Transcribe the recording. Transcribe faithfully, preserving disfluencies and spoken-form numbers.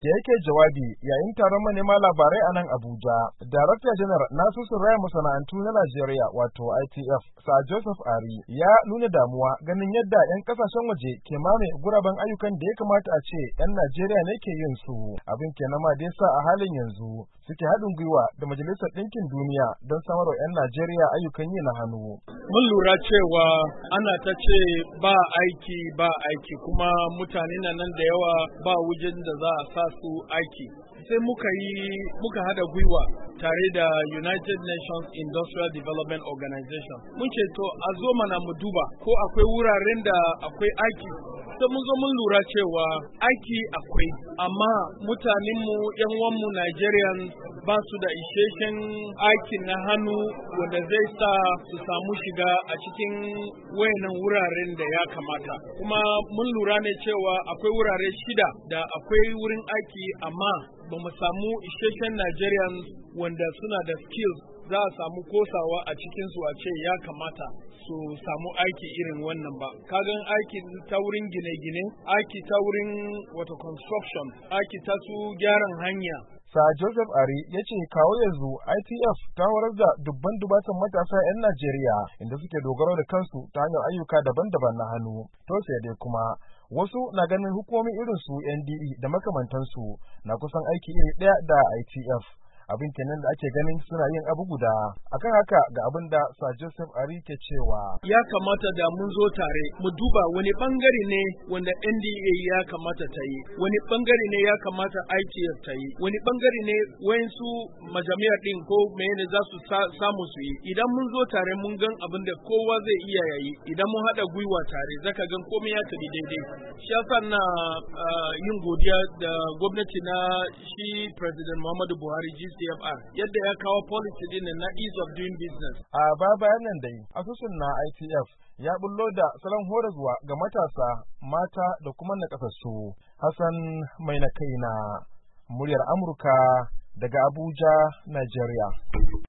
Da yake jawabi yayin taron manema labarai a nan Abuja, Darakta Janar na Asusun Raya Masana'antu na Najeriya wato I T F, Sir Joseph Ari, ya nuna damuwa ganin yadda 'yan kasashen waje ke mame guraben ayyukan da ya kamata a ce 'yan Najeriya ne ke yin su. Abin kenan ma da yasa a halin yanzu suke haɗin gwiwa da Majalisar Ɗinkin Duniya don samarwa 'yan Najeriya ayyukan yi na hannu. Mun lura cewa ana ta ce ba aiki ba aiki kuma mutane na nan da yawa ba wajen da za a sa su aiki. Sai muka yi muka hada gwiwa tare da United Nations Industrial Development Organization. Mun ce to a zo mana mu duba ko akwai wuraren da akwai aiki. Sai mun zo mun lura cewa aiki akwai, amma mutanenmu yan uwanmu Nigerian ba su da isheshen aiki na hannu wanda zai sa su samu shiga a cikin wayannan wuraren da ya kamata. Kuma mun lura ne cewa akwai wurare shida da akwai wurin aiki, amma ba mu samu isheshen Nigerians wanda suna da skills za a samu kosawa a cikinsu a ce ya kamata su samu aiki irin wannan ba. Kagan aiki ta wurin gine-gine, aiki ta wurin wato construction, aiki ta su gyaran hanya. Sir Joseph Ari ya ce kawo yanzu I T F ta horar da dubban dubatan matasa 'yan Najeriya inda suke dogaro da kansu ta hanyar ayyuka daban-daban na hannu. To sai dai kuma wasu na ganin hukumomin irin su N D E da makamantansu na kusan aiki iri ɗaya da I T F. Abin kenan da ake ganin suna yin abu guda. Akan haka ga abin da Sir Joseph Ari ke cewa ya kamata da mun zo tare mu duba wani bangare ne wanda N D A ya kamata ta yi, wani bangare ne ya kamata I T F ta yi, wani bangare ne wayansu majami'ar din ko menene za su samu su yi. Idan mun zo tare mun gan abin da kowa zai iya yayi, idan mun haɗa gwiwa tare zaka gan komai ya tafi daidai. Shi yasa na yin godiya da gwamnati na shi President Muhammadu Buhari G C C F R yadda ya kawo policy din na ease of doing business. A baya bayan nan dai, asusun na I T F ya bullo da salon horarwa ga matasa, mata da kuma nakasassu. Hassan mai na kaina, muryar Amurka daga Abuja, Nigeria.